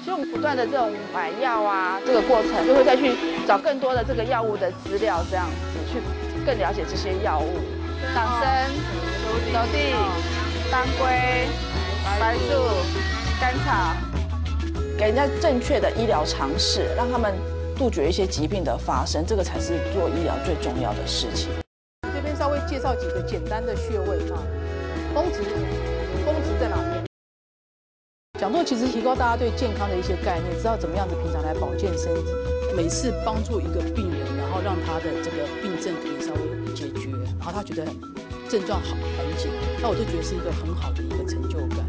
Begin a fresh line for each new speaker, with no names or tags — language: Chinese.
用不断的这种买药啊，这个过程就会再去找更多的这个药物的资料，这样子去更了解这些药物。党参、熟地、当归、白术、甘草，给人家正确的医疗常识，让他们杜绝一些疾病的发生，这个才是做医疗最重要的事情。
这边稍微介绍几个简单的穴位啊，风池在哪边？讲座其实提高大家对健康的一些概念，知道怎么样子平常来保健身体。每次帮助一个病人，然后让他的这个病症可以稍微解决，然后他觉得症状好缓解，那我就觉得是一个很好的一个成就感。